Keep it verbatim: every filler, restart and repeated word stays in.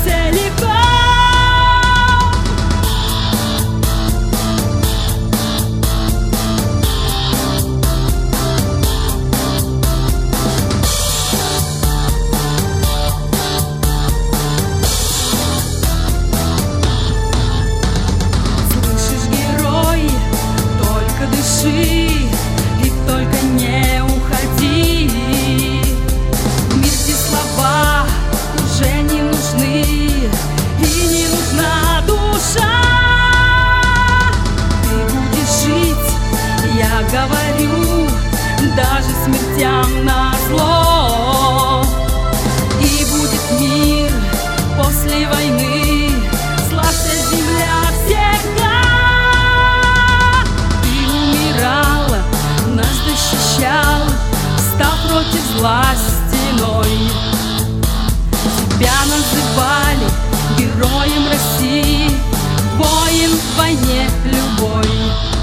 целиком. Слышишь, герой, только дыши и только не уходи. В мире слова уже не нужны, и не нужна душа. Ты будешь жить, я говорю, даже смертям назло. И будет мир после войны, славься земля всегда. Ты умирал, нас защищал, став против зла стеной. Тебя называли героем России, воин в войне любой.